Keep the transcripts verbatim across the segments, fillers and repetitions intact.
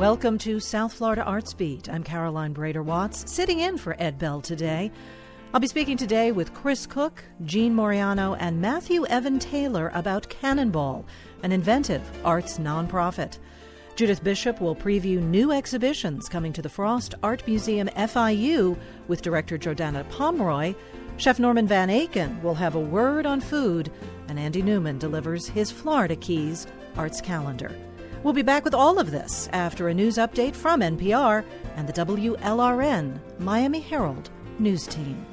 Welcome to South Florida Arts Beat. I'm Caroline Brader-Watts, sitting in for Ed Bell today. I'll be speaking today with Chris Cook, Jean Moriano, and Matthew Evan Taylor about Cannonball, an inventive arts nonprofit. Judith Bishop will preview new exhibitions coming to the Frost Art Museum F I U with director Jordana Pomeroy. Chef Norman Van Aken will have a word on food, and Andy Newman delivers his Florida Keys arts calendar. We'll be back with all of this after a news update from N P R and the W L R N Miami Herald news team.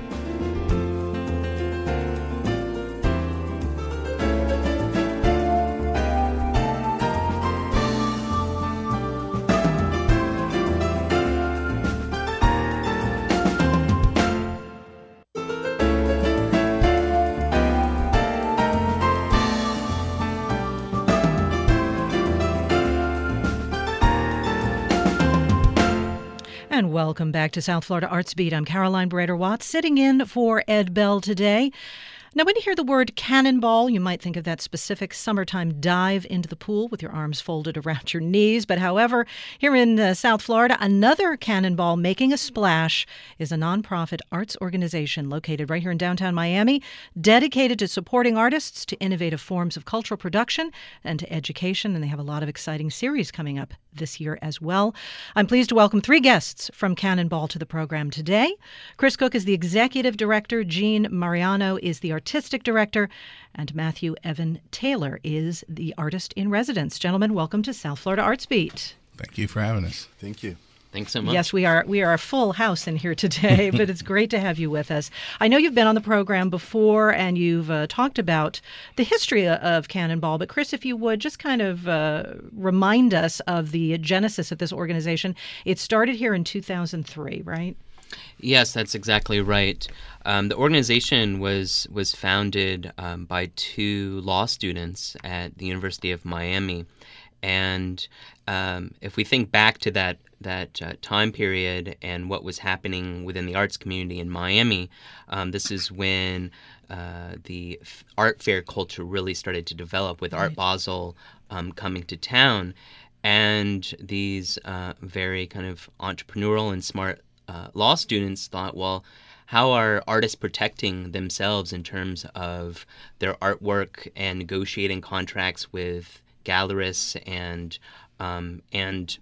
And welcome back to South Florida Arts Beat. I'm Caroline Brader-Watts, sitting in for Ed Bell today. Now, when you hear the word cannonball, you might think of that specific summertime dive into the pool with your arms folded around your knees. But however, here in uh, South Florida, another cannonball making a splash is a nonprofit arts organization located right here in downtown Miami, dedicated to supporting artists to innovative forms of cultural production and to education. And they have a lot of exciting series coming up this year as well. I'm pleased to welcome three guests from Cannonball to the program today. Chris Cook is the executive director, Jean Moriano is the artistic director, and Matthew Evan Taylor is the artist in residence. Gentlemen, welcome to South Florida Arts Beat. Thank you for having us. Thank you. Thanks so much. Yes, we are we are a full house in here today, but it's great to have you with us. I know you've been on the program before and you've uh, talked about the history of Cannonball, but Chris, if you would just kind of uh, remind us of the genesis of this organization. It started here in two thousand three, right? Yes, that's exactly right. Um, the organization was was founded um, by two law students at the University of Miami. And um, if we think back to that that uh, time period and what was happening within the arts community in Miami, um, this is when uh, the f- art fair culture really started to develop with Right. Art Basel um, coming to town. And these uh, very kind of entrepreneurial and smart uh, law students thought, well, how are artists protecting themselves in terms of their artwork and negotiating contracts with gallerists and um, and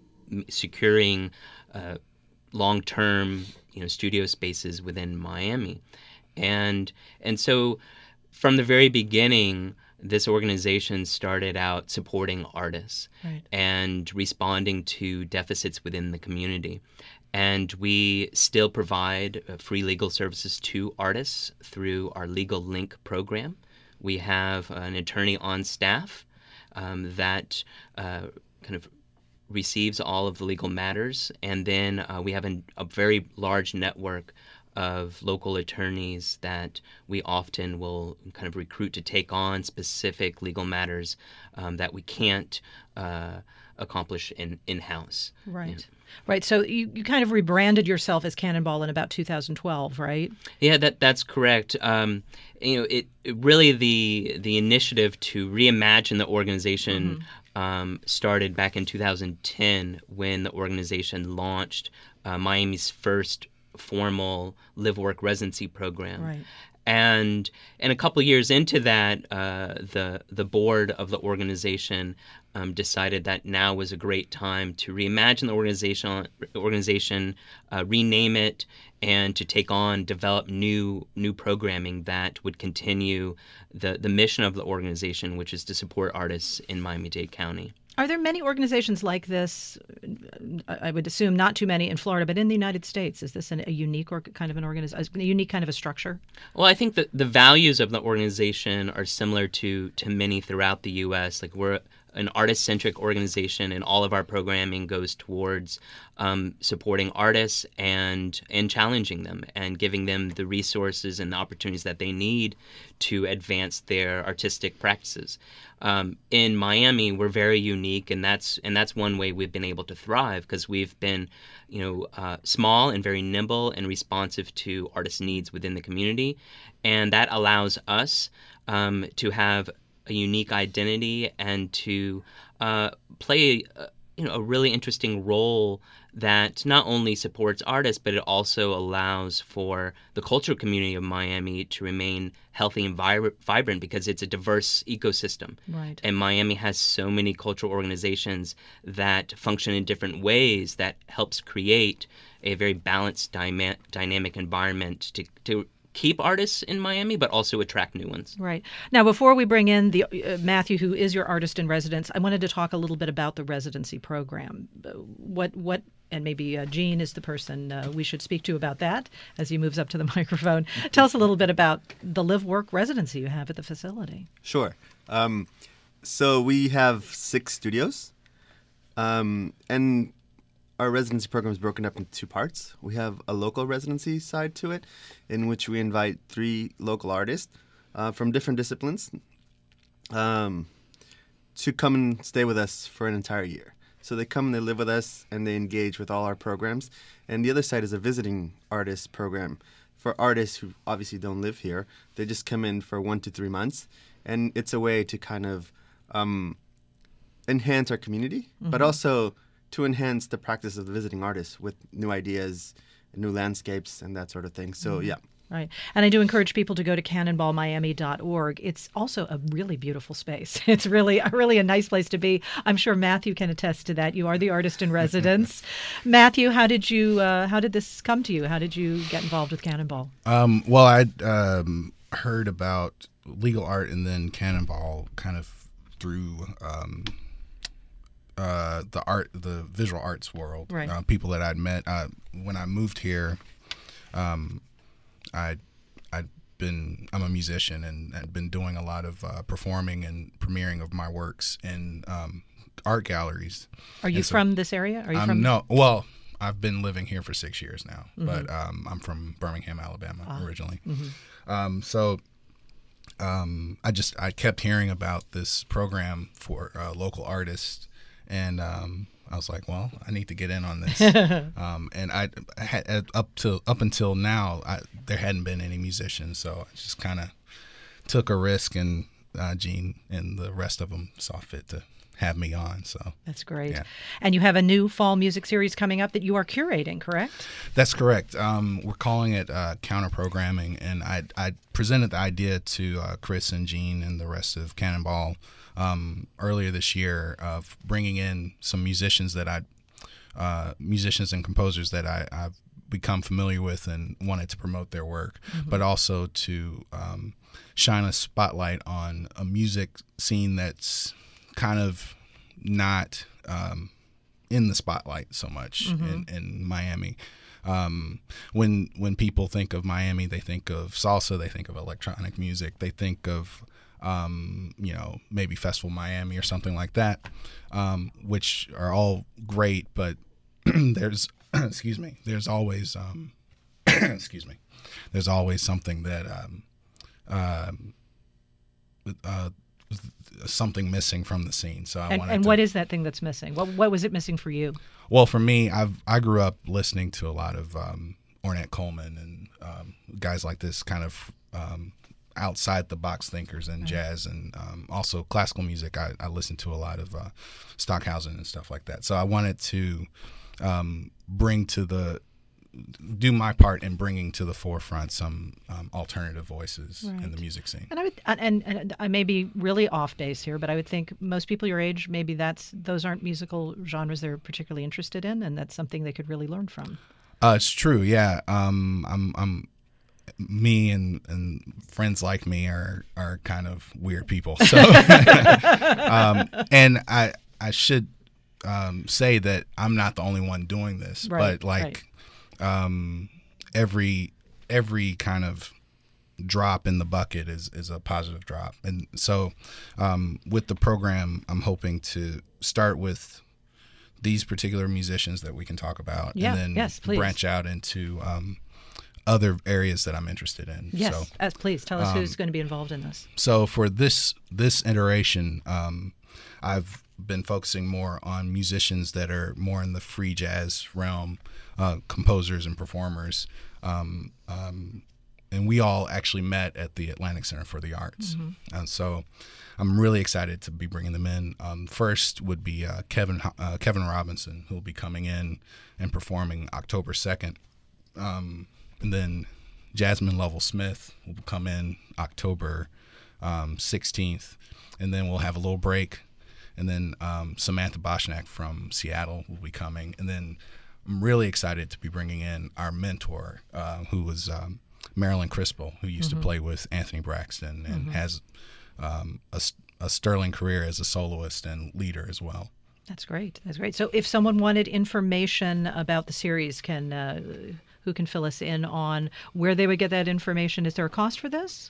securing uh, long-term, you know, studio spaces within Miami, and and so from the very beginning, this organization started out supporting artists Right. and responding to deficits within the community. And we still provide uh, free legal services to artists through our Legal Link program. We have an attorney on staff um, that uh, kind of receives all of the legal matters. And then uh, we have an, a very large network of local attorneys that we often will kind of recruit to take on specific legal matters um, that we can't uh, accomplish in, in-house. Right. Yeah. Right. So you, you kind of rebranded yourself as Cannonball in about two thousand twelve, right? Yeah, that that's correct. Um, you know, it, it really the the initiative to reimagine the organization mm-hmm. um, started back in two thousand ten when the organization launched uh, Miami's first formal live work residency program. Right. And and a couple of years into that, uh, the the board of the organization um, decided that now was a great time to reimagine the organization, organization, uh, rename it, and to take on, develop new new programming that would continue the the mission of the organization, which is to support artists in Miami-Dade County. Are there many organizations like this? I would assume not too many in Florida, but in the United States, is this an, a unique or kind of an organization, a unique kind of a structure? Well, I think that the values of the organization are similar to to many throughout the U S. Like we're an artist-centric organization, and all of our programming goes towards um, supporting artists and and challenging them and giving them the resources and the opportunities that they need to advance their artistic practices. Um, in Miami, we're very unique, and that's and that's one way we've been able to thrive because we've been, you know, uh, small and very nimble and responsive to artists' needs within the community, and that allows us um, to have a unique identity and to uh, play you know, a really interesting role that not only supports artists, but it also allows for the cultural community of Miami to remain healthy and vi- vibrant because it's a diverse ecosystem. Right. And Miami has so many cultural organizations that function in different ways that helps create a very balanced, dyma- dynamic environment to, to keep artists in Miami, but also attract new ones. Right. Now, before we bring in the uh, Matthew, who is your artist in residence, I wanted to talk a little bit about the residency program. Uh, What, what, and maybe uh, Jean is the person uh, we should speak to about that as he moves up to the microphone. Tell us a little bit about the live work residency you have at the facility. Sure. Um, so we have six studios, um, and our residency program is broken up into two parts. We have a local residency side to it, in which we invite three local artists uh, from different disciplines um, to come and stay with us for an entire year. So they come and they live with us and they engage with all our programs. And the other side is a visiting artist program for artists who obviously don't live here. They just come in for one to three months. And it's a way to kind of um, enhance our community, mm-hmm. but also to enhance the practice of the visiting artist with new ideas, new landscapes, and that sort of thing. So, mm-hmm. yeah. Right. And I do encourage people to go to cannonball miami dot org. It's also a really beautiful space. It's really, really a nice place to be. I'm sure Matthew can attest to that. You are the artist in residence. Matthew, how did you, uh, how did this come to you? How did you get involved with Cannonball? Um, well, I'd um, heard about Legal Art and then Cannonball kind of through um, uh, the art, the visual arts world. Right. Uh, people that I'd met uh, when I moved here. Um, I, I'd been, I'm a musician and had been doing a lot of uh, performing and premiering of my works in um, art galleries. Are you so, from this area? Are you um, from? No, well, I've been living here for six years now, Mm-hmm. but um, I'm from Birmingham, Alabama Ah. originally. Mm-hmm. Um, so um, I just, I kept hearing about this program for uh, local artists, and um, I was like, well, I need to get in on this. um, and I, I had up to up until now, I, there hadn't been any musicians, so I just kind of took a risk, and uh, Gene and the rest of them saw fit to have me on. So That's great. Yeah. And you have a new fall music series coming up that you are curating, correct? That's correct. Um, we're calling it uh, counter programming, and I I presented the idea to uh, Chris and Gene and the rest of Cannonball um, earlier this year of bringing in some musicians that I uh, musicians and composers that I, I've become familiar with and wanted to promote their work, mm-hmm. but also to um, shine a spotlight on a music scene that's kind of not um, in the spotlight so much mm-hmm. in, in Miami. Um, when when people think of Miami, they think of salsa, they think of electronic music, they think of um, you know, maybe Festival Miami or something like that, um, which are all great, but there's excuse me, there's always um, excuse me, there's always something that um, um, uh, something missing from the scene. So I and, wanted and to, what is that thing that's missing? What what was it missing for you? Well, for me, I've I grew up listening to a lot of um, Ornette Coleman and um, guys like this, kind of um, outside the box thinkers and jazz, and um, also classical music. I, I listened to a lot of uh, Stockhausen and stuff like that. So I wanted to um, bring to the do my part in bringing to the forefront some um, alternative voices Right. in the music scene. And I would, and, and I may be really off base here, but I would think most people your age, maybe that's those aren't musical genres they're particularly interested in, and that's something they could really learn from. Uh, it's true, yeah. Um, I'm, I'm, me and, and friends like me are are kind of weird people. So, um, and I I should um, say that I'm not the only one doing this, Right, but like. right. Um, every every kind of drop in the bucket is, is a positive drop. And so um, with the program, I'm hoping to start with these particular musicians that we can talk about, Yeah, and then yes, please. branch out into um, other areas that I'm interested in. Yes, So, uh, please tell us um, who's going to be involved in this. so for this this iteration, um, I've been focusing more on musicians that are more in the free jazz realm, uh, composers and performers. Um, um, and we all actually met at the Atlantic Center for the Arts. Mm-hmm. And so I'm really excited to be bringing them in. Um, first would be uh, Kevin uh, Kevin Robinson, who will be coming in and performing October second. Um, and then Jasmine Lovell Smith will come in October um, sixteenth. And then we'll have a little break. And then um, Samantha Boschnack from Seattle will be coming. And then I'm really excited to be bringing in our mentor, uh, who was um, Marilyn Crispell, who used mm-hmm. to play with Anthony Braxton and mm-hmm. has um, a, a sterling career as a soloist and leader as well. That's great. That's great. So if someone wanted information about the series, can uh, who can fill us in on where they would get that information? Is there a cost for this?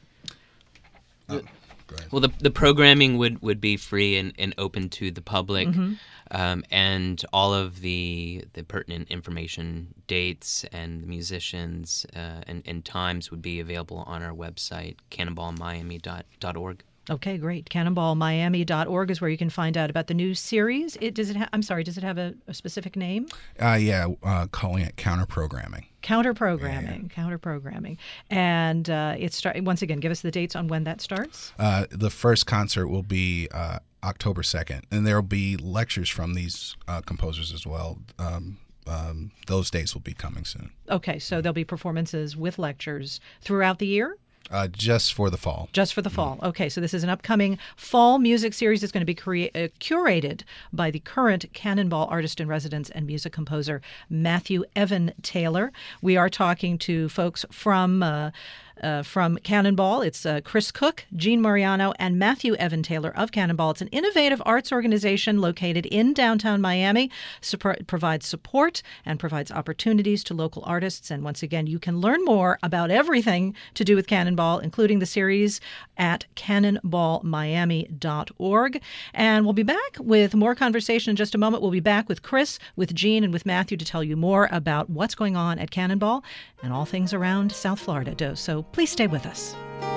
Um, Well, the the programming would, would be free and, and open to the public, mm-hmm. um, and all of the the pertinent information, dates and musicians uh, and, and times would be available on our website, cannonball miami dot org. Okay, great. cannonball miami dot org is where you can find out about the new series. It does it. Ha- I'm sorry. Does it have a, a specific name? Uh, yeah, uh, calling it counter programming. Counter programming. Yeah. Counter programming. And uh, it start once again. Give us the dates on when that starts. Uh, the first concert will be uh, October second, and there will be lectures from these uh, composers as well. Um, um, those dates will be coming soon. Okay, so there'll be performances with lectures throughout the year. Uh, just for the fall. Just for the fall. Okay, so this is an upcoming fall music series that's going to be crea- uh, curated by the current Cannonball artist in residence and music composer Matthew Evan Taylor. We are talking to folks from uh, uh, from Cannonball. It's uh, Chris Cook, Gene Mariano, and Matthew Evan Taylor of Cannonball. It's an innovative arts organization located in downtown Miami. Supp- provides support and provides opportunities to local artists. And once again, you can learn more about everything to do with Cannonball, including the series, at cannonball miami dot org. And we'll be back with more conversation in just a moment. We'll be back with Chris, with Gene, and with Matthew to tell you more about what's going on at Cannonball and all things around South Florida. So please stay with us.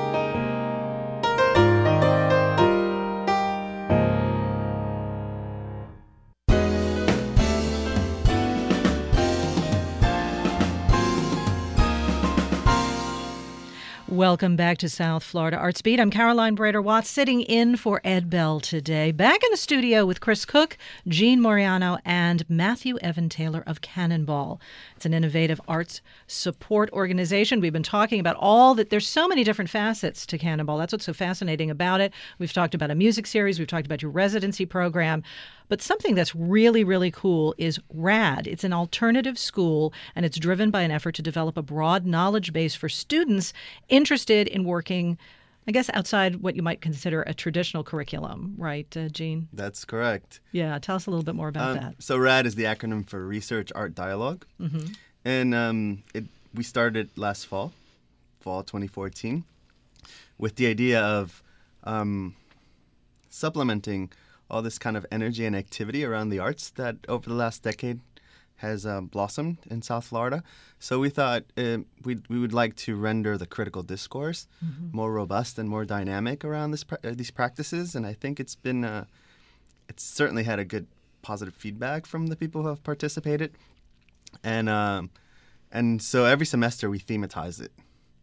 Welcome back to South Florida Arts Beat. I'm Caroline Brader-Watts, sitting in for Ed Bell today. Back in the studio with Chris Cook, Gene Mariano, and Matthew Evan Taylor of Cannonball. It's an innovative arts support organization. We've been talking about all that. There's so many different facets to Cannonball. That's what's so fascinating about it. We've talked about a music series. We've talked about your residency program. But something that's really, really cool is RAD. It's an alternative school, and it's driven by an effort to develop a broad knowledge base for students interested in working, I guess, outside what you might consider a traditional curriculum. Right, uh, Gene? That's correct. Yeah, tell us a little bit more about um, that. So RAD is the acronym for Research Art Dialogue. Mm-hmm. And um, it, we started last fall, fall twenty fourteen, with the idea of um, supplementing all this kind of energy and activity around the arts that over the last decade has uh, blossomed in South Florida. So we thought uh, we we would like to render the critical discourse mm-hmm. more robust and more dynamic around this uh, these practices. And I think it's been uh, it's certainly had a good positive feedback from the people who have participated. And um, and so every semester we thematize it.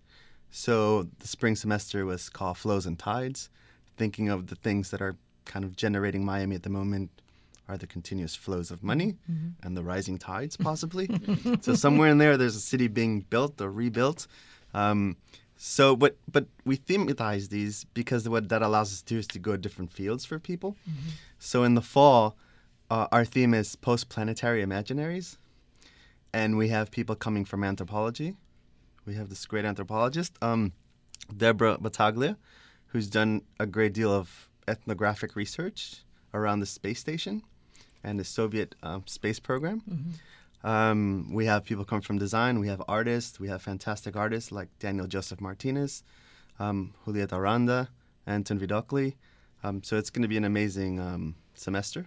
So the spring semester was called Flows and Tides, thinking of the things that are kind of generating Miami at the moment are the continuous flows of money mm-hmm. and the rising tides, possibly. So somewhere in there, there's a city being built or rebuilt. Um, so, but but we thematize these because what that allows us to do is to go to different fields for people. Mm-hmm. So in the fall, uh, our theme is post-planetary imaginaries. And we have people coming from anthropology. We have this great anthropologist, um, Deborah Battaglia, who's done a great deal of ethnographic research around the space station and the Soviet um, space program. Mm-hmm. Um, we have people come from design. We have artists. We have fantastic artists like Daniel Joseph Martinez, um, Julieta Aranda, Anton Vidocli. Um, so it's going to be an amazing um, semester.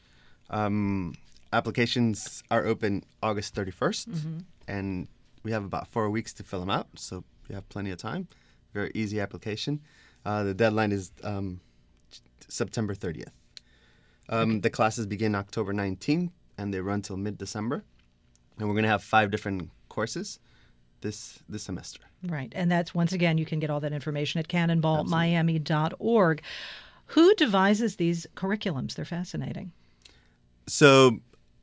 Um, applications are open August thirty-first, mm-hmm. and we have about four weeks to fill them out, so we have plenty of time. Very easy application. Uh, the deadline is um, September thirtieth. Um, okay. The classes begin October nineteenth, and they run till mid-December. And we're going to have five different courses this this semester. Right. And that's, once again, you can get all that information at cannonball miami dot org. Who devises these curriculums? They're fascinating. So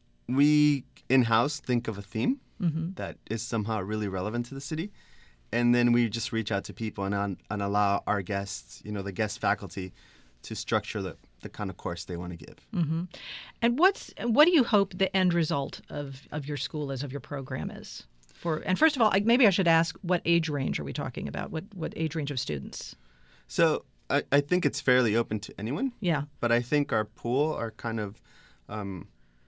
we in-house think of a theme Mm-hmm. that is somehow really relevant to the city. And then we just reach out to people and, on, and allow our guests, you know, the guest faculty to structure the, the kind of course they want to give. Mm-hmm. And what's what do you hope the end result of, of your school is, of your program is? For And first of all, I, maybe I should ask, what age range are we talking about? What what age range of students? So I, I think it's fairly open to anyone. Yeah. But I think our pool are kind of, um,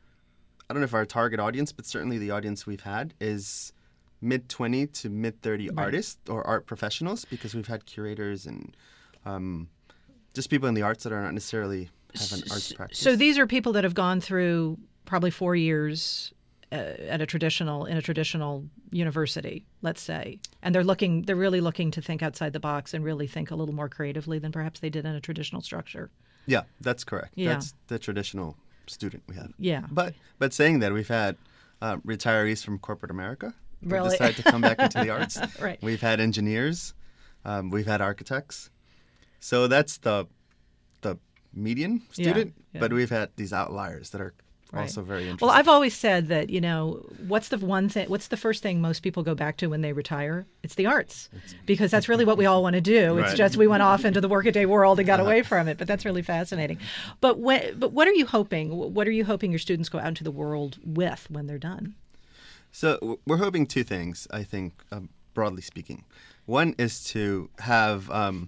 I don't know if our target audience, but certainly the audience we've had is mid twenty to mid thirty Right. artists or art professionals, because we've had curators and um, just people in the arts that are not necessarily have an arts practice. So these are people that have gone through probably four years uh, at a traditional in a traditional university, let's say, and they're looking they're really looking to think outside the box and really think a little more creatively than perhaps they did in a traditional structure. Yeah, that's correct. Yeah. That's the traditional student we have. Yeah. But but saying that, we've had uh, retirees from corporate America who Really? decide to come back into the arts. Right. We've had engineers. Um, we've had architects. So that's the the median Yeah, student. yeah. But we've had these outliers that are Right. also very interesting. Well, I've always said that, you know, what's the one thing, what's the first thing most people go back to when they retire? It's the arts, because that's really what we all want to do. It's Right. just we went off into the workaday world and got away from it, but that's really fascinating. But when, but what are you hoping? What are you hoping your students go out into the world with when they're done? So w- we're hoping two things, I think, um, broadly speaking. One is to have um,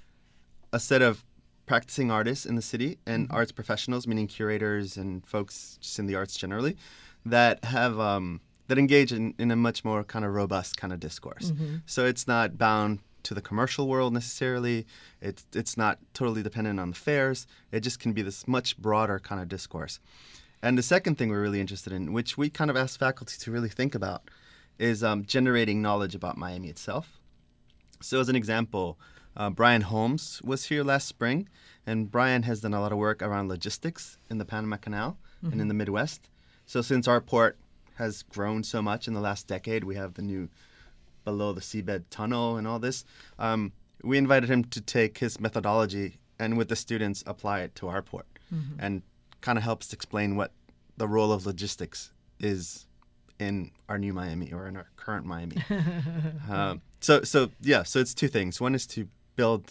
a set of practicing artists in the city and Mm-hmm. arts professionals, meaning curators and folks just in the arts generally, that have um, that engage in, in a much more kind of robust kind of discourse. Mm-hmm. So it's not bound to the commercial world necessarily. It's it's not totally dependent on the fairs. It just can be this much broader kind of discourse. And the second thing we're really interested in, which we kind of ask faculty to really think about, is um, generating knowledge about Miami itself. So as an example, uh, Brian Holmes was here last spring, and Brian has done a lot of work around logistics in the Panama Canal Mm-hmm. and in the Midwest. So since our port has grown so much in the last decade, we have the new below the seabed tunnel and all this, um, we invited him to take his methodology and with the students apply it to our port, Mm-hmm. and kind of helps explain what the role of logistics is in our new Miami or in our current Miami. um, so, so yeah, so it's two things. One is to build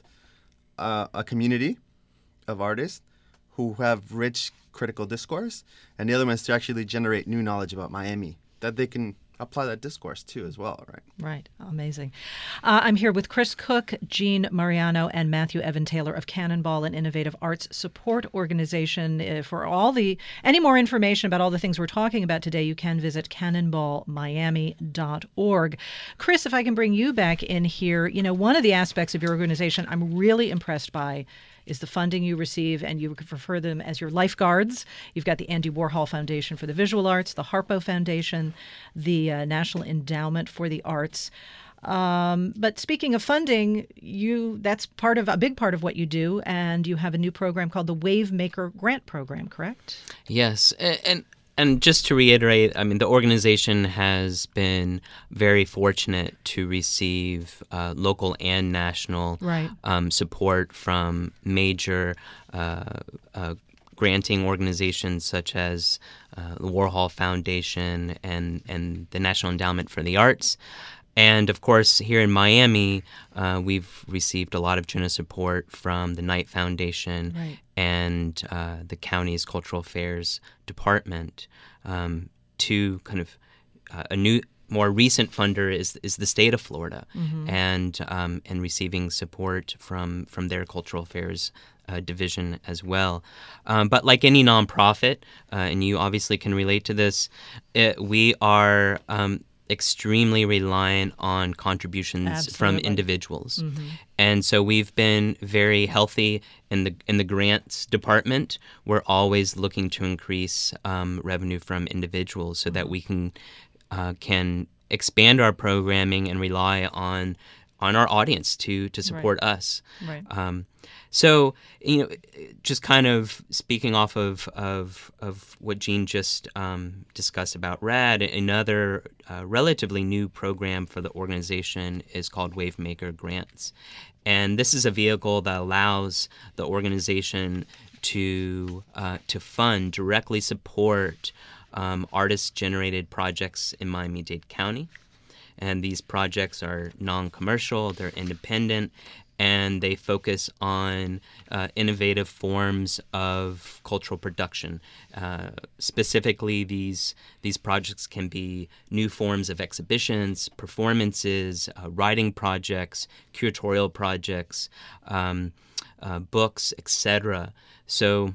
uh, a community of artists who have rich critical discourse, and the other one is to actually generate new knowledge about Miami that they can apply that discourse to as well, right? Right. Amazing. Uh, I'm here with Chris Cook, Jean Mariano, and Matthew Evan Taylor of Cannonball, an innovative arts support organization. Uh, for all the any more information about all the things we're talking about today, you can visit cannonball miami dot org. Chris, if I can bring you back in here, you know, one of the aspects of your organization I'm really impressed by is the funding you receive, and you refer them as your lifeguards. You've got the Andy Warhol Foundation for the Visual Arts, the Harpo Foundation, the uh, National Endowment for the Arts. Um, but speaking of funding, you that's part of a big part of what you do, and you have a new program called the Wave Maker Grant Program, correct? Yes, a- and and just to reiterate, I mean, the organization has been very fortunate to receive uh, local and national Right. um, support from major uh, uh, granting organizations such as uh, the Warhol Foundation and and the National Endowment for the Arts. And of course, here in Miami, uh, we've received a lot of generous support from the Knight Foundation Right. and uh, the county's Cultural Affairs Department. Um, to kind of uh, a new, more recent funder is is the state of Florida, and um, and receiving support from from their Cultural Affairs uh, division as well. Um, but like any nonprofit, uh, and you obviously can relate to this, it, we are um, extremely reliant on contributions from Absolutely. individuals. And so we've been very healthy in the in the grants department. We're always looking to increase um, revenue from individuals so that we can uh, can expand our programming and rely on on our audience to to support Right. us. Right. Um, so, you know, just kind of speaking off of of, of what Jean just um, discussed about RAD, another uh, relatively new program for the organization is called Wavemaker Grants. And this is a vehicle that allows the organization to uh, to fund, directly support um, artist-generated projects in Miami-Dade County. And these projects are non-commercial, they're independent, and they focus on uh, innovative forms of cultural production. Uh, specifically, these these projects can be new forms of exhibitions, performances, uh, writing projects, curatorial projects, um, uh, books, et cetera. So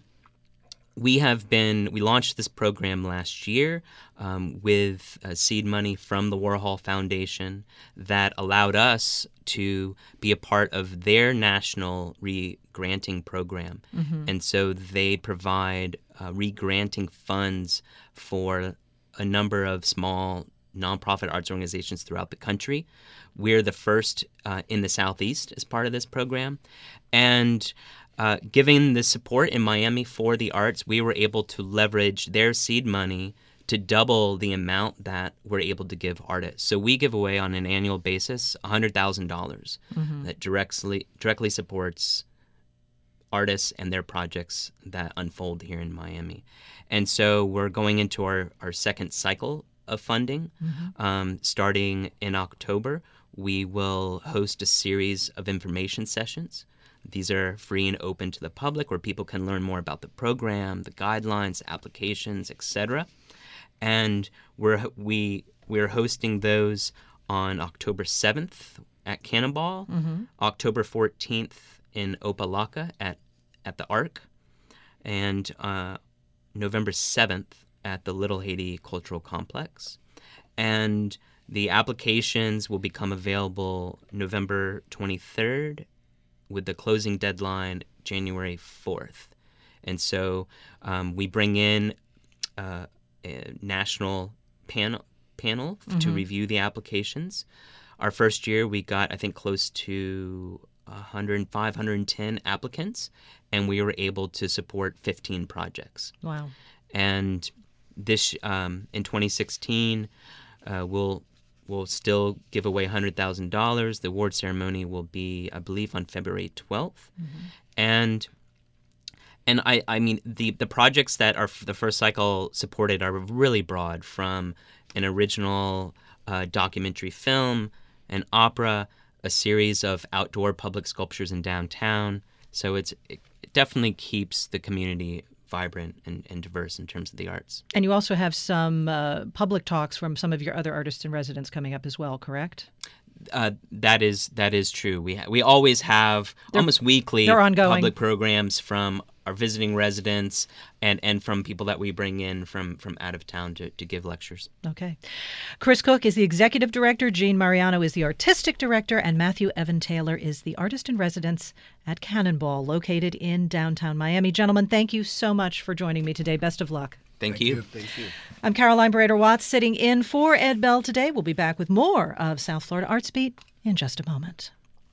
we have been, we launched this program last year um, with uh, seed money from the Warhol Foundation that allowed us to be a part of their national re-granting program. Mm-hmm. And so they provide uh, re-granting funds for a number of small nonprofit arts organizations throughout the country. We're the first uh, in the Southeast as part of this program. And Uh, given the support in Miami for the arts, we were able to leverage their seed money to double the amount that we're able to give artists. So we give away on an annual basis one hundred thousand dollars mm-hmm. that directly directly supports artists and their projects that unfold here in Miami. And so we're going into our, our second cycle of funding. Mm-hmm. Um, starting in October, we will host a series of information sessions. These are free and open to the public, where people can learn more about the program, the guidelines, applications, et cetera. And we're we we're hosting those on October seventh at Cannonball, mm-hmm. October fourteenth in Opa-locka at at the Arc, and uh, November seventh at the Little Haiti Cultural Complex. And the applications will become available November twenty-third, with the closing deadline January fourth. And so um, we bring in uh, a national panel, panel mm-hmm. to review the applications. Our first year, we got, I think, close to one hundred five, one hundred ten applicants, and we were able to support fifteen projects. Wow. And this, um, in twenty sixteen, uh, we'll We'll still give away one hundred thousand dollars. The award ceremony will be, I believe, on February twelfth. Mm-hmm. And and I, I mean, the, the projects that are the first cycle supported are really broad, from an original uh, documentary film, an opera, a series of outdoor public sculptures in downtown. So it's it definitely keeps the community vibrant and, and diverse in terms of the arts. And you also have some uh, public talks from some of your other artists in residence coming up as well, correct? Uh, that is that is true. We ha- we always have they're, almost weekly public programs from our visiting residents and, and from people that we bring in from, from out of town to, to give lectures. Okay. Chris Cook is the executive director, Jean Mariano is the artistic director, and Matthew Evan Taylor is the artist in residence at Cannonball, located in downtown Miami. Gentlemen, thank you so much for joining me today. Best of luck. Thank, Thank you. you. Thank you. I'm Caroline Brader-Watts, sitting in for Ed Bell today. We'll be back with more of South Florida Arts Beat in just a moment.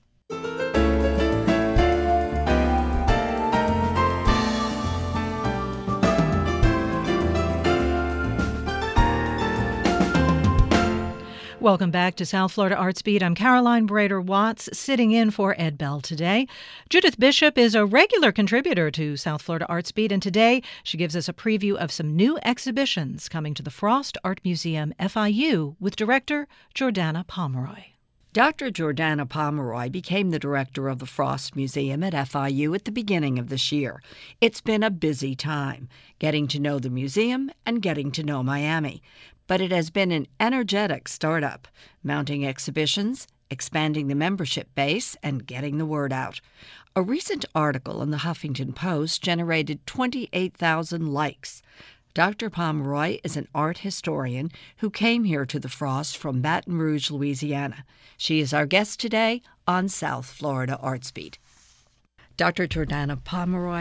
Welcome back to South Florida Arts Beat. I'm Caroline Brader-Watts, sitting in for Ed Bell today. Judith Bishop is a regular contributor to South Florida Arts Beat, and today she gives us a preview of some new exhibitions coming to the Frost Art Museum, F I U, with director Jordana Pomeroy. Doctor Jordana Pomeroy became the director of the Frost Museum at F I U at the beginning of this year. It's been a busy time, getting to know the museum and getting to know Miami. But it has been an energetic startup, mounting exhibitions, expanding the membership base, and getting the word out. A recent article in the Huffington Post generated twenty-eight thousand likes. Doctor Pomeroy is an art historian who came here to the Frost from Baton Rouge, Louisiana. She is our guest today on South Florida Arts Beat. Doctor Jordana Pomeroy,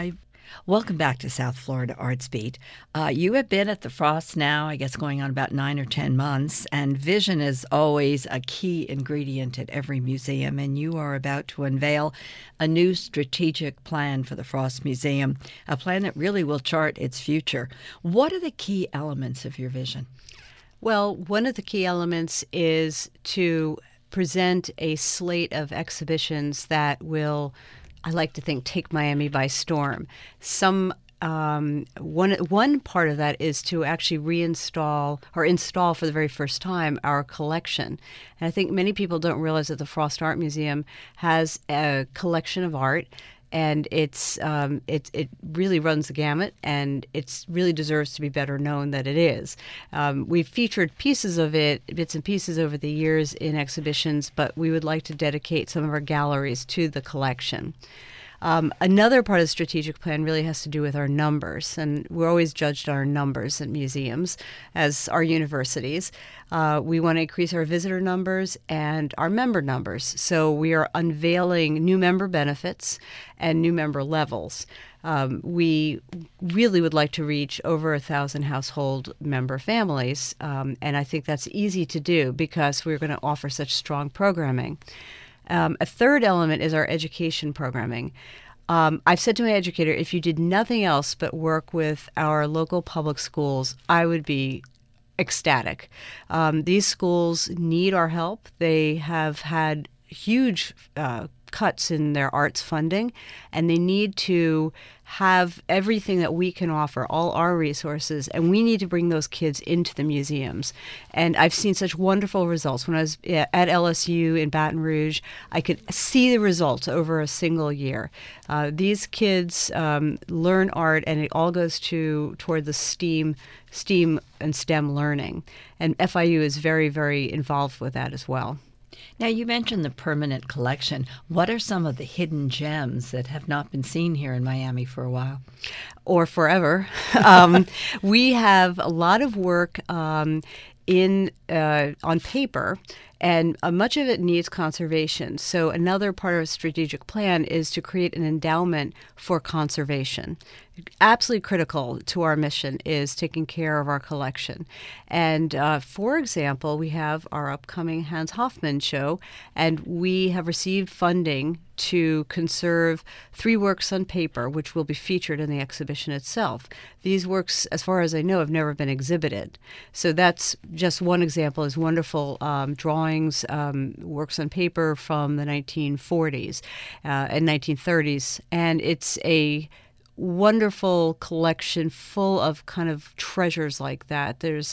Welcome back to South Florida Arts Beat. Uh, you have been at the Frost now, I guess, going on about nine or ten months, and vision is always a key ingredient at every museum, and you are about to unveil a new strategic plan for the Frost Museum, a plan that really will chart its future. What are the key elements of your vision? Well, one of the key elements is to present a slate of exhibitions that will, I like to think, take Miami by storm. Some um, one one part of that is to actually reinstall or install for the very first time our collection. And I think many people don't realize that the Frost Art Museum has a collection of art, and it's um, it it really runs the gamut, and it really deserves to be better known than it is. Um, we've featured pieces of it, bits and pieces over the years in exhibitions, but we would like to dedicate some of our galleries to the collection. Um, another part of the strategic plan really has to do with our numbers, and we're always judged on our numbers at museums, as our universities. Uh, we want to increase our visitor numbers and our member numbers, so we are unveiling new member benefits and new member levels. Um, we really would like to reach over a thousand household member families, um, and I think that's easy to do because we're going to offer such strong programming. Um, a third element is our education programming. Um, I've said to my educator, if you did nothing else but work with our local public schools, I would be ecstatic. Um, these schools need our help. They have had huge uh, cuts in their arts funding, and they need to have everything that we can offer, all our resources, and we need to bring those kids into the museums. And I've seen such wonderful results. When I was at L S U in Baton Rouge, I could see the results over a single year. Uh, these kids um, learn art, and it all goes to toward the STEAM, STEAM and STEM learning. And F I U is very, very involved with that as well. Now, you mentioned the permanent collection. What are some of the hidden gems that have not been seen here in Miami for a while? Or forever. um, we have a lot of work um, in uh, on paper, and uh, much of it needs conservation. So another part of a strategic plan is to create an endowment for conservation. Absolutely critical to our mission is taking care of our collection. And uh, for example, we have our upcoming Hans Hofmann show, and we have received funding to conserve three works on paper, which will be featured in the exhibition itself. These works, as far as I know, have never been exhibited. So that's just one example, is wonderful um, drawings, um, works on paper from the nineteen forties uh, and nineteen thirties. And it's a wonderful collection full of kind of treasures like that. There's,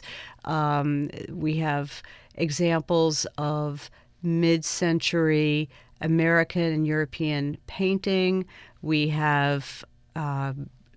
um, we have examples of mid-century American and European painting. We have uh,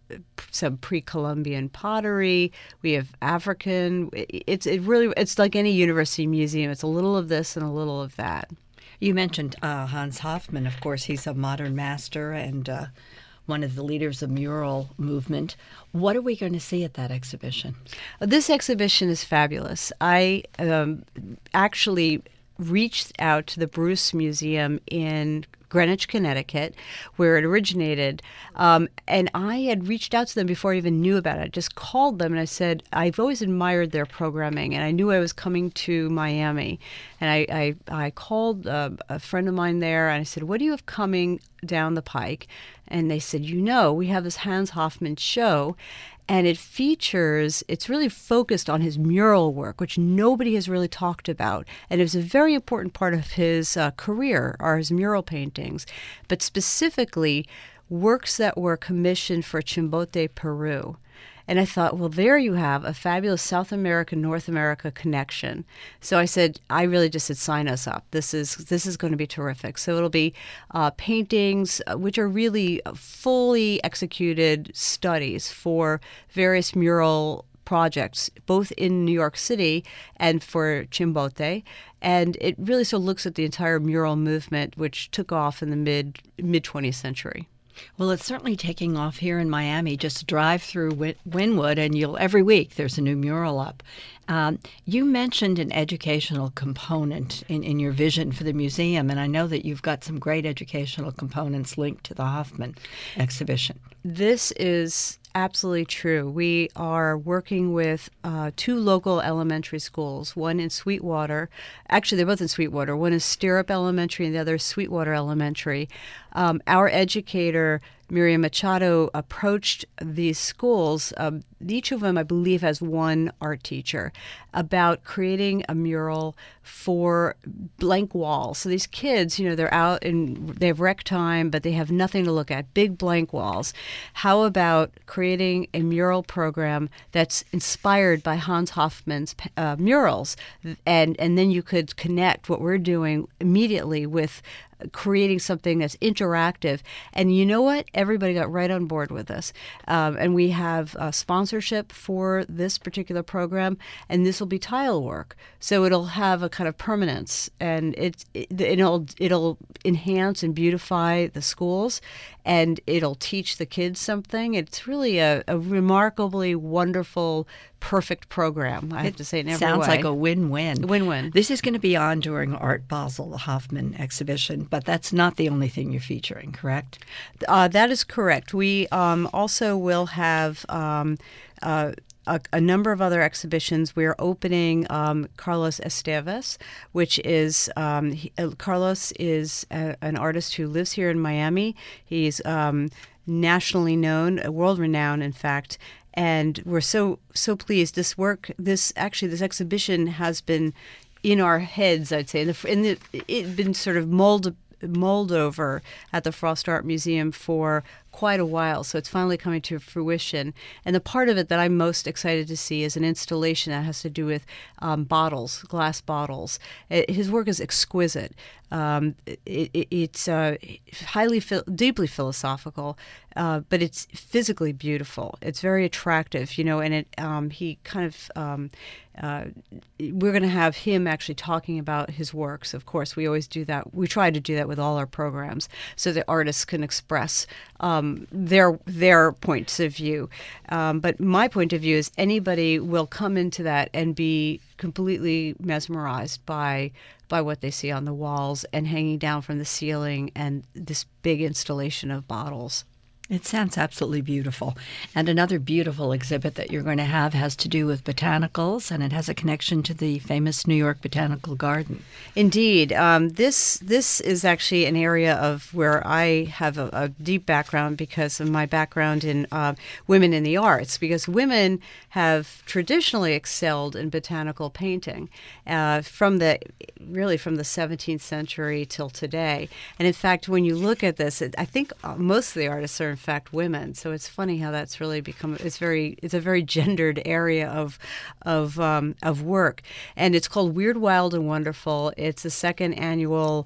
some pre-Columbian pottery. We have African. It's it really it's like any university museum. It's a little of this and a little of that. You mentioned uh, Hans Hofmann. Of course, he's a modern master and uh, one of the leaders of mural movement. What are we going to see at that exhibition? This exhibition is fabulous. I um, actually reached out to the Bruce Museum in Greenwich, Connecticut, where it originated. Um, and I had reached out to them before I even knew about it. I just called them and I said, I've always admired their programming, and I knew I was coming to Miami. And I, I, I called uh, a friend of mine there and I said, what do you have coming down the pike? And they said, you know, we have this Hans Hofmann show, and it features, it's really focused on his mural work, which nobody has really talked about. And it was a very important part of his uh, career, are his mural paintings, but specifically works that were commissioned for Chimbote, Peru. And I thought, well, there you have a fabulous South America, North America connection. So I said, I really just said, sign us up. This is this is going to be terrific. So it'll be uh, paintings, uh, which are really fully executed studies for various mural projects, both in New York City and for Chimbote. And it really sort of looks at the entire mural movement, which took off in the mid mid twentieth century. Well, it's certainly taking off here in Miami. Just drive through Win- Wynwood, and you'll every week there's a new mural up. Um, you mentioned an educational component in, in your vision for the museum, and I know that you've got some great educational components linked to the Hoffman exhibition. This is absolutely true. We are working with uh, two local elementary schools, one in Sweetwater. Actually, they're both in Sweetwater. One is Stirrup Elementary and the other is Sweetwater Elementary. Um, our educator, Miriam Machado, approached these schools. Um, each of them, I believe, has one art teacher about creating a mural for blank walls. So these kids, you know, they're out and they have rec time, but they have nothing to look at, big blank walls. How about creating a mural program that's inspired by Hans Hofmann's uh, murals? And, and then you could connect what we're doing immediately with creating something that's interactive. And you know what? Everybody got right on board with this. Um, and we have uh, sponsorship for this particular program, and this will be tile work. So it'll have a kind of permanence, and it, it, it'll, it'll enhance and beautify the schools, and it'll teach the kids something. It's really a, a remarkably wonderful, perfect program, I have it to say, in every sounds way. like a win-win. Win-win. This is going to be on during Art Basel, the Hoffman exhibition, but that's not the only thing you're featuring, correct? Uh, that is correct. We um, also will have um, uh, a, a number of other exhibitions. We're opening um, Carlos Esteves, which is um, he, uh, Carlos is a, an artist who lives here in Miami. He's um, nationally known, world renowned, in fact. And we're so so pleased. This work, this actually, this exhibition has been in our heads, I'd say, in the, in the it's been sort of molded mulled over at the Frost Art Museum for quite a while, so it's finally coming to fruition. And the part of it that I'm most excited to see is an installation that has to do with um, bottles, glass bottles. It, his work is exquisite. Um, it, it, it's uh, highly, deeply philosophical, uh, but it's physically beautiful. It's very attractive, you know, and it um, he kind of, um, uh, we're going to have him actually talking about his works. Of course, we always do that. We try to do that with all our programs so that artists can express um, their their points of view. Um, but my point of view is anybody will come into that and be completely mesmerized by by what they see on the walls and hanging down from the ceiling and this big installation of bottles. It sounds absolutely beautiful. And another beautiful exhibit that you're going to have has to do with botanicals, and it has a connection to the famous New York Botanical Garden. Indeed. Um, this this is actually an area of where I have a, a deep background because of my background in uh, women in the arts, because women have traditionally excelled in botanical painting uh, from the really from the seventeenth century till today. And in fact, when you look at this, it, I think most of the artists are in fact women. So it's funny how that's really become. It's very. It's a very gendered area of, of um, of work, and it's called Weird, Wild, and Wonderful. It's the second annual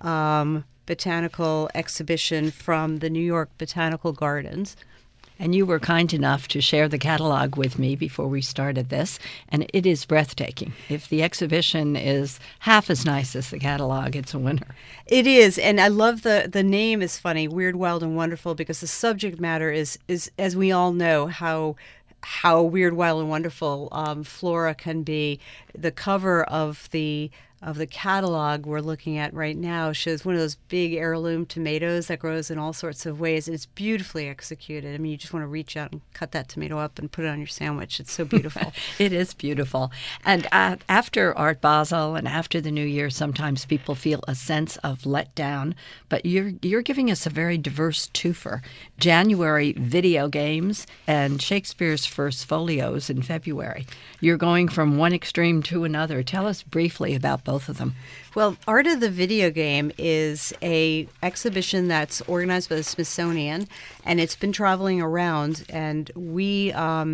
um, botanical exhibition from the New York Botanical Gardens. And you were kind enough to share the catalog with me before we started this, and it is breathtaking. If the exhibition is half as nice as the catalog, it's a winner. It is, and I love the the name is funny, Weird, Wild, and Wonderful, because the subject matter is, is as we all know, how how weird, wild, and wonderful um, flora can be. The cover of the of the catalog we're looking at right now shows one of those big heirloom tomatoes that grows in all sorts of ways. It's beautifully executed. I mean, you just want to reach out and cut that tomato up and put it on your sandwich. It's so beautiful. It is beautiful. And uh, after Art Basel and after the new year, sometimes people feel a sense of letdown. But you're you're giving us a very diverse twofer. January, video games, and Shakespeare's First Folios in February. You're going from one extreme to another. Tell us briefly about both of them. Well, Art of the Video Game is a exhibition that's organized by the Smithsonian, and it's been traveling around. And we um,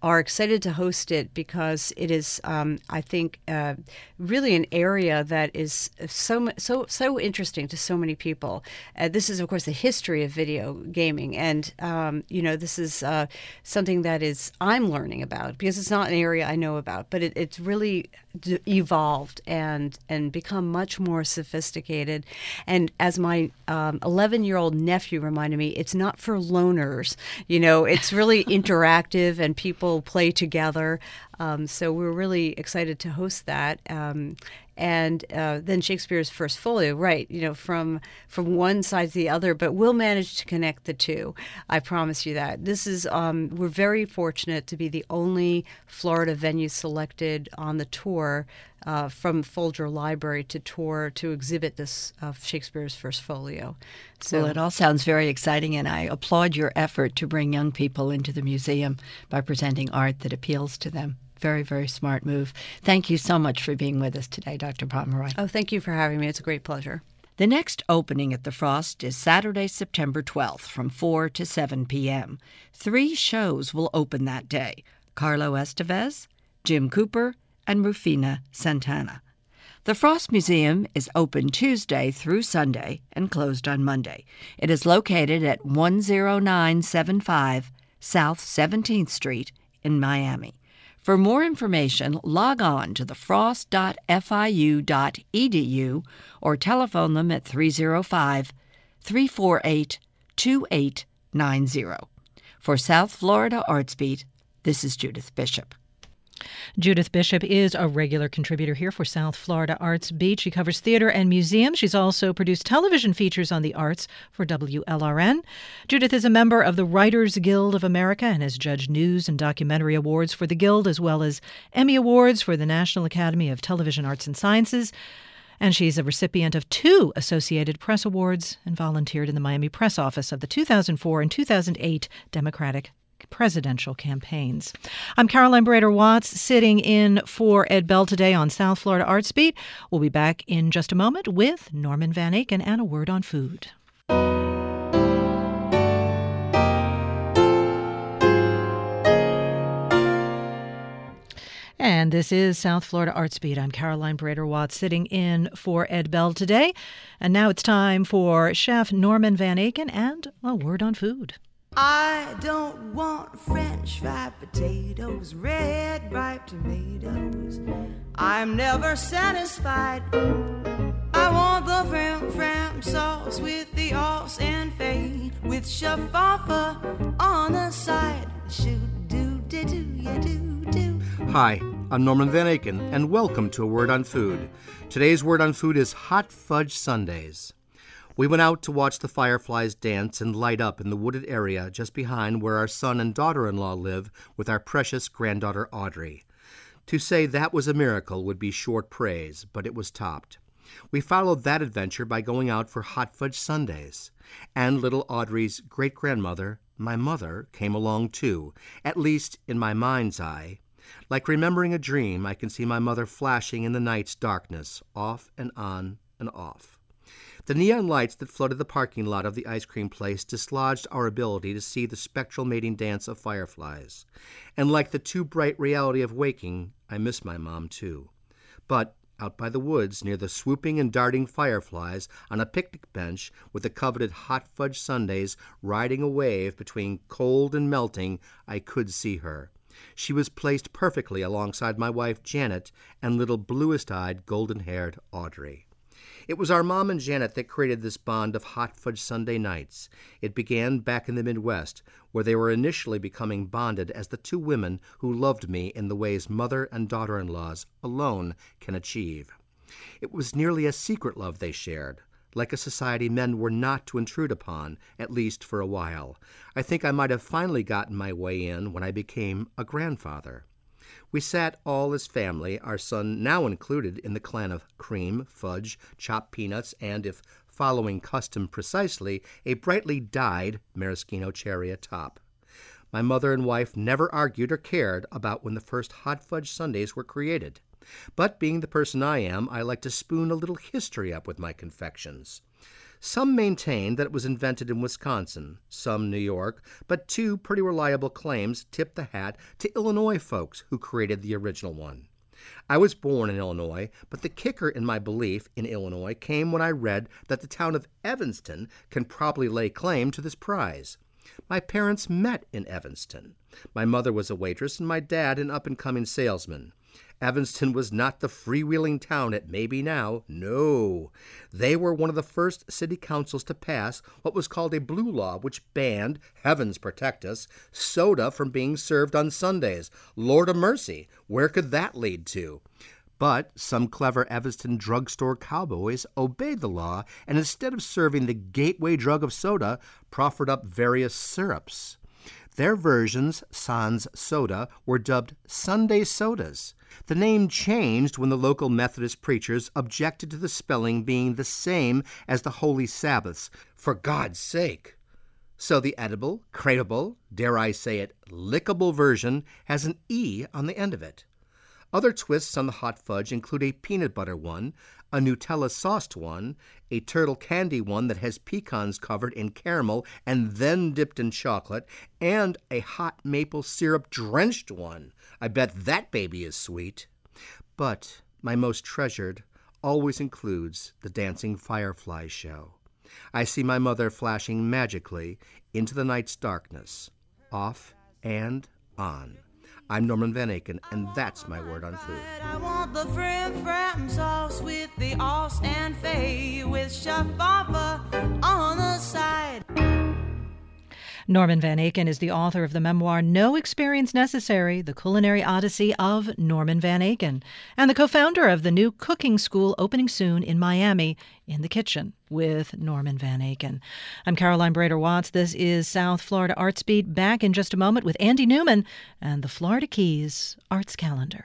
are excited to host it because it is, um, I think, uh, really an area that is so so so interesting to so many people. Uh, this is, of course, the history of video gaming, and um, you know, this is uh, something that is I'm learning about because it's not an area I know about, but it, it's really d- evolved and and become much more sophisticated. And as my eleven-year-old nephew reminded me, it's not for loners. You know, it's really interactive and people play together. Um, so we're really excited to host that. Um, and uh, then Shakespeare's First Folio, right, you know, from from one side to the other, but we'll manage to connect the two. I promise you that. This is, um, we're very fortunate to be the only Florida venue selected on the tour uh, from Folger Library to tour to exhibit this uh, Shakespeare's First Folio. So Well, it all sounds very exciting, and I applaud your effort to bring young people into the museum by presenting art that appeals to them. Very, very smart move. Thank you so much for being with us today, Doctor Pomeroy. Oh, thank you for having me. It's a great pleasure. The next opening at the Frost is Saturday, September twelfth from four to seven p.m. Three shows will open that day: Carlo Estevez, Jim Cooper, and Rufina Santana. The Frost Museum is open Tuesday through Sunday and closed on Monday. It is located at one oh nine seven five South seventeenth Street in Miami. For more information, log on to the frost dot f i u dot e d u or telephone them at three oh five, three four eight, two eight nine zero. For South Florida Artsbeat, this is Judith Bishop. Judith Bishop is a regular contributor here for South Florida Arts Beat. She covers theater and museums. She's also produced television features on the arts for W L R N. Judith is a member of the Writers Guild of America and has judged news and documentary awards for the Guild, as well as Emmy Awards for the National Academy of Television Arts and Sciences. And she's a recipient of two Associated Press Awards and volunteered in the Miami Press Office of the two thousand four and two thousand eight Democratic presidential campaigns. I'm Caroline Brader Watts, sitting in for Ed Bell today on South Florida Arts Beat. We'll be back in just a moment with Norman Van Aken and a word on food. And this is South Florida Arts Beat. I'm Caroline Brader Watts, sitting in for Ed Bell today. And now it's time for Chef Norman Van Aken and a word on food. I don't want French fried potatoes, red ripe tomatoes. I'm never satisfied. I want the fram fram sauce with the os and fade, with shaffa on the side. Shoot do do do ya do do. Hi, I'm Norman Van Aken, and welcome to A Word on Food. Today's word on food is hot fudge sundaes. We went out to watch the fireflies dance and light up in the wooded area just behind where our son and daughter-in-law live with our precious granddaughter Audrey. To say that was a miracle would be short praise, but it was topped. We followed that adventure by going out for hot fudge sundaes. And little Audrey's great-grandmother, my mother, came along too, at least in my mind's eye. Like remembering a dream, I can see my mother flashing in the night's darkness, off and on and off. The neon lights that flooded the parking lot of the ice cream place dislodged our ability to see the spectral mating dance of fireflies. And like the too bright reality of waking, I miss my mom too. But out by the woods, near the swooping and darting fireflies, on a picnic bench with the coveted hot fudge sundaes riding a wave between cold and melting, I could see her. She was placed perfectly alongside my wife Janet and little bluest-eyed, golden-haired Audrey. It was our mom and Janet that created this bond of hot fudge sundae nights. It began back in the Midwest, where they were initially becoming bonded as the two women who loved me in the ways mother and daughter-in-laws alone can achieve. It was nearly a secret love they shared, like a society men were not to intrude upon, at least for a while. I think I might have finally gotten my way in when I became a grandfather. We sat all as family, our son now included in the clan of cream, fudge, chopped peanuts, and, if following custom precisely, a brightly dyed maraschino cherry atop. My mother and wife never argued or cared about when the first hot fudge sundaes were created. But being the person I am, I like to spoon a little history up with my confections. Some maintain that it was invented in Wisconsin, some New York, but two pretty reliable claims tip the hat to Illinois folks who created the original one. I was born in Illinois, but the kicker in my belief in Illinois came when I read that the town of Evanston can probably lay claim to this prize. My parents met in Evanston. My mother was a waitress and my dad an up-and-coming salesman. Evanston was not the freewheeling town it may be now. No. They were one of the first city councils to pass what was called a blue law, which banned, heavens protect us, soda from being served on Sundays. Lord of mercy, where could that lead to? But some clever Evanston drugstore cowboys obeyed the law and instead of serving the gateway drug of soda, proffered up various syrups. Their versions, sans soda, were dubbed Sunday sodas. The name changed when the local Methodist preachers objected to the spelling being the same as the Holy Sabbaths. For God's sake! So the edible, crateable, dare I say it, lickable version has an E on the end of it. Other twists on the hot fudge include a peanut butter one, a Nutella-sauced one, a turtle candy one that has pecans covered in caramel and then dipped in chocolate, and a hot maple syrup-drenched one. I bet that baby is sweet. But my most treasured always includes the Dancing Firefly show. I see my mother flashing magically into the night's darkness, off and on. I'm Norman Van Aken, and that's my word on food. I want the frim fram sauce with the os and fay with shafava on the side. Norman Van Aken is the author of the memoir No Experience Necessary, The Culinary Odyssey of Norman Van Aken, and the co-founder of the new cooking school opening soon in Miami, In the Kitchen with Norman Van Aken. I'm Caroline Brader-Watts. This is South Florida Arts Beat. Back in just a moment with Andy Newman and the Florida Keys Arts Calendar.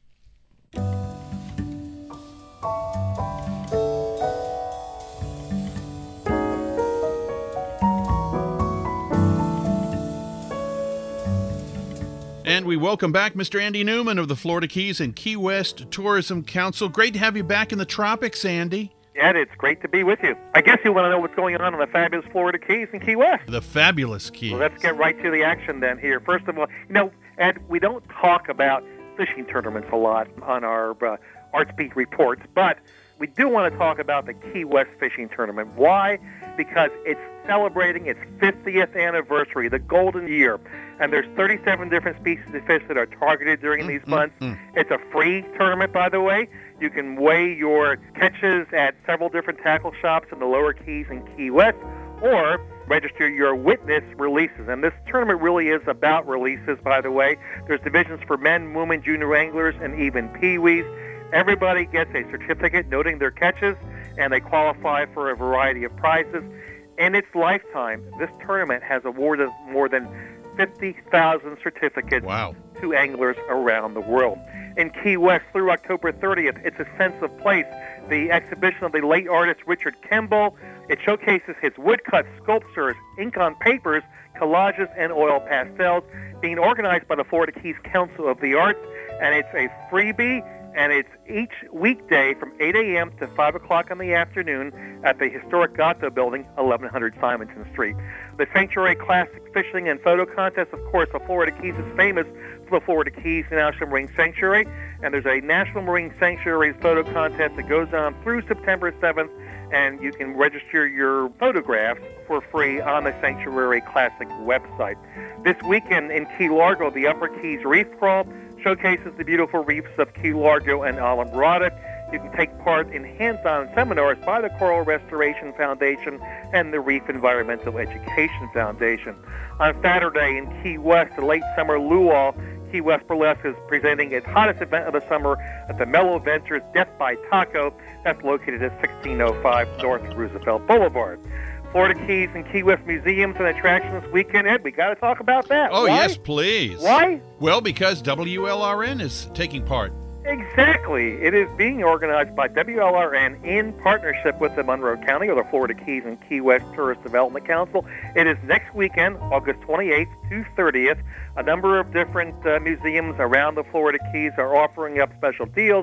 And we welcome back Mister Andy Newman of the Florida Keys and Key West Tourism Council. Great to have you back in the tropics, Andy. Ed, it's great to be with you. I guess you want to know what's going on in the fabulous Florida Keys and Key West. The fabulous Keys. Well, let's get right to the action then here. First of all, you know, Ed, we don't talk about fishing tournaments a lot on our uh, Arts Beat reports, but we do want to talk about the Key West Fishing Tournament. Why? Because it's celebrating its fiftieth anniversary, the golden year. And there's thirty-seven different species of fish that are targeted during these months. It's a free tournament, by the way. You can weigh your catches at several different tackle shops in the Lower Keys and Key West, or register your witness releases. And this tournament really is about releases, by the way. There's divisions for men, women, junior anglers, and even peewees. Everybody gets a certificate noting their catches, and they qualify for a variety of prizes. In its lifetime, this tournament has awarded more than fifty thousand certificates wow. to anglers around the world. In Key West through October thirtieth, it's a sense of place. The exhibition of the late artist Richard Kimball. It showcases his woodcut sculptures, ink on papers, collages, and oil pastels, being organized by the Florida Keys Council of the Arts, and it's a freebie. And it's each weekday from eight a.m. to five o'clock in the afternoon at the historic Gatto Building, eleven hundred Simonton Street. The Sanctuary Classic Fishing and Photo Contest, of course, the Florida Keys is famous for the Florida Keys National Marine Sanctuary. And there's a National Marine Sanctuary photo contest that goes on through September seventh. And you can register your photographs for free on the Sanctuary Classic website. This weekend in Key Largo, the Upper Keys Reef Crawl showcases the beautiful reefs of Key Largo and Islamorada. You can take part in hands-on seminars by the Coral Restoration Foundation and the Reef Environmental Education Foundation. On Saturday in Key West, the late summer luau, Key West Burlesque is presenting its hottest event of the summer at the Mellow Ventures Death by Taco. That's located at sixteen oh five North Roosevelt Boulevard. Florida Keys and Key West museums and attractions this weekend. Ed, we got to talk about that. Oh, Why? yes, please. Why? Well, because W L R N is taking part. Exactly. It is being organized by W L R N in partnership with the Monroe County, or the Florida Keys and Key West Tourist Development Council. It is next weekend, August twenty-eighth to thirtieth. A number of different uh, museums around the Florida Keys are offering up special deals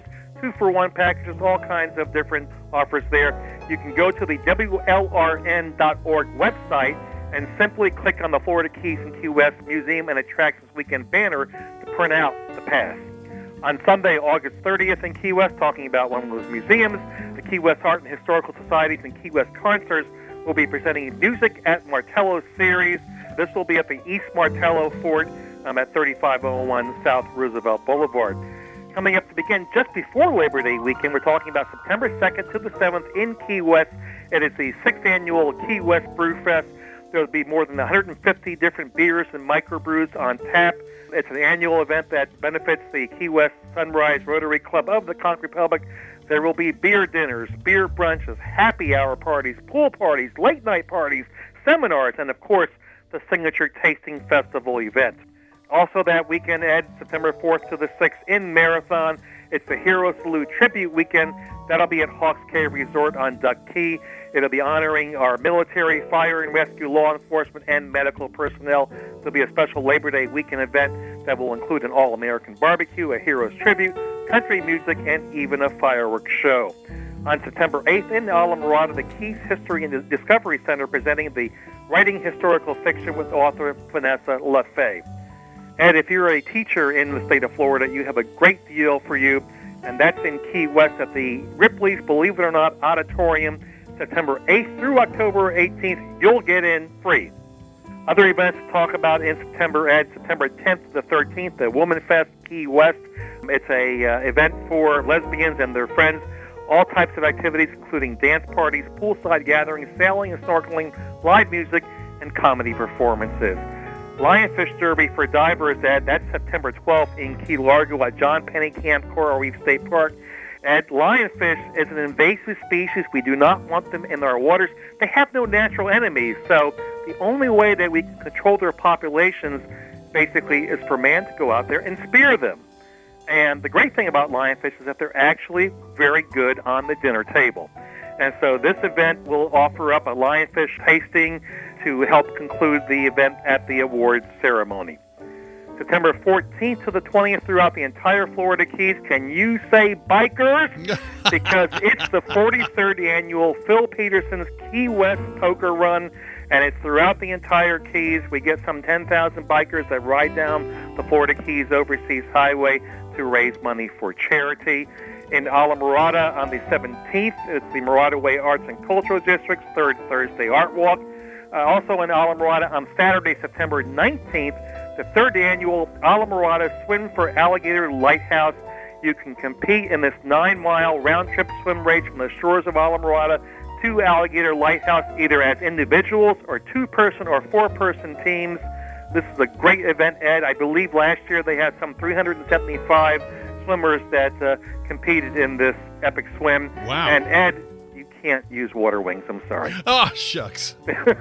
two-for-one packages, all kinds of different offers there. You can go to the W L R N dot org website and simply click on the Florida Keys and Key West Museum and Attractions Weekend banner to print out the pass. On Sunday, August thirtieth in Key West, talking about one of those museums, the Key West Art and Historical Societies and Key West Concerts will be presenting Music at Martello series. This will be at the East Martello Fort um, at thirty-five oh one South Roosevelt Boulevard. Coming up to begin just before Labor Day weekend, we're talking about September second to the seventh in Key West. It is the sixth annual Key West Brew Fest. There will be more than one hundred fifty different beers and microbrews on tap. It's an annual event that benefits the Key West Sunrise Rotary Club of the Conch Republic. There will be beer dinners, beer brunches, happy hour parties, pool parties, late night parties, seminars, and of course, the signature tasting festival event. Also that weekend, Ed, September fourth to the sixth in Marathon, it's the Hero Salute Tribute Weekend. That'll be at Hawks Cave Resort on Duck Key. It'll be honoring our military, fire and rescue, law enforcement, and medical personnel. There'll be a special Labor Day weekend event that will include an all-American barbecue, a heroes tribute, country music, and even a fireworks show. On September eighth in Alamorada, the Keys History and Discovery Center presenting the Writing Historical Fiction with author Vanessa LaFay. And if you're a teacher in the state of Florida, you have a great deal for you, and that's in Key West at the Ripley's Believe It or Not Auditorium, September eighth through October eighteenth. You'll get in free. Other events to talk about in September, Ed, September tenth to the thirteenth, the Woman Fest Key West. It's a uh, event for lesbians and their friends. All types of activities, including dance parties, poolside gatherings, sailing and snorkeling, live music, and comedy performances. Lionfish Derby for divers, Ed, that's September twelfth in Key Largo at John Penny Camp Coral Reef State Park. Ed, lionfish is an invasive species. We do not want them in our waters. They have no natural enemies, so the only way that we can control their populations basically is for man to go out there and spear them. And the great thing about lionfish is that they're actually very good on the dinner table. And so this event will offer up a lionfish tasting to help conclude the event at the awards ceremony. September fourteenth to the twentieth throughout the entire Florida Keys. Can you say bikers? Because it's the forty-third annual Phil Peterson's Key West Poker Run, and it's throughout the entire Keys. We get some ten thousand bikers that ride down the Florida Keys Overseas Highway to raise money for charity. In Alamorada on the seventeenth, it's the Morada Way Arts and Cultural District's third Thursday Art Walk. Uh, also in Alamorada on Saturday, September nineteenth, the third annual Alamorada Swim for Alligator Lighthouse. You can compete in this nine-mile round-trip swim race from the shores of Alamorada to Alligator Lighthouse, either as individuals or two-person or four-person teams. This is a great event, Ed. I believe last year they had some three hundred seventy-five swimmers that uh, competed in this epic swim. Wow. And Ed, you can't use water wings. I'm sorry. Oh, shucks.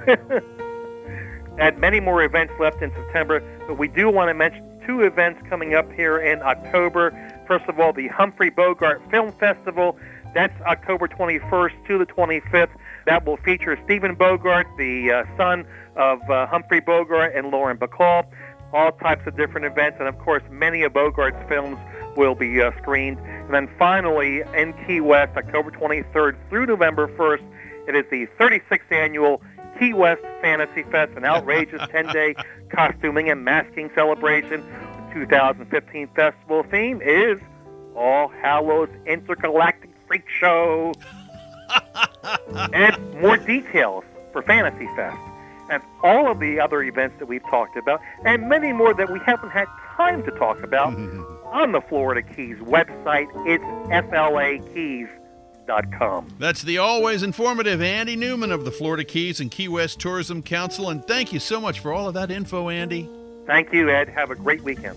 And many more events left in September, but we do want to mention two events coming up here in October. First of all, the Humphrey Bogart Film Festival. That's October twenty-first to the twenty-fifth. That will feature Stephen Bogart, the uh, son of uh, Humphrey Bogart and Lauren Bacall. All types of different events, and of course, many of Bogart's films will be uh, screened. And then finally, in Key West, October twenty-third through November first, it is the thirty-sixth annual Key West Fantasy Fest, an outrageous ten-day costuming and masking celebration. The two thousand fifteen festival theme is All Hallows Intergalactic Freak Show. And more details for Fantasy Fest and all of the other events that we've talked about, and many more that we haven't had time to talk about on the Florida Keys website. It's F L A keys dot com. That's the always informative Andy Newman of the Florida Keys and Key West Tourism Council, and thank you so much for all of that info, Andy. Thank you, Ed. Have a great weekend.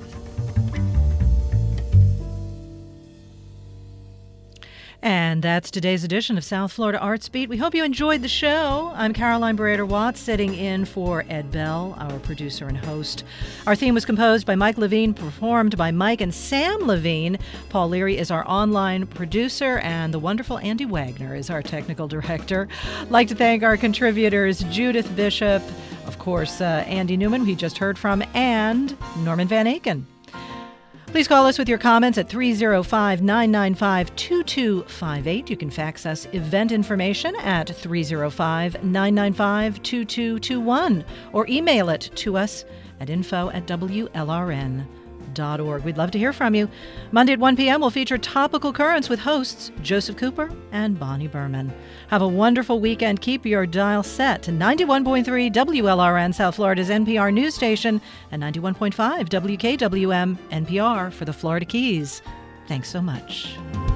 And that's today's edition of South Florida Arts Beat. We hope you enjoyed the show. I'm Caroline Brader-Watts, sitting in for Ed Bell, our producer and host. Our theme was composed by Mike Levine, performed by Mike and Sam Levine. Paul Leary is our online producer, and the wonderful Andy Wagner is our technical director. I'd like to thank our contributors, Judith Bishop, of course, uh, Andy Newman, who you just heard from, and Norman Van Aken. Please call us with your comments at three oh five, nine nine five, two two five eight. You can fax us event information at three oh five, nine nine five, two two two one or email it to us at info at w l r n dot org. We'd love to hear from you. Monday at one p.m. we'll feature Topical Currents with hosts Joseph Cooper and Bonnie Berman. Have a wonderful weekend. Keep your dial set to ninety-one point three W L R N, South Florida's N P R news station, and ninety-one point five W K W M N P R for the Florida Keys. Thanks so much.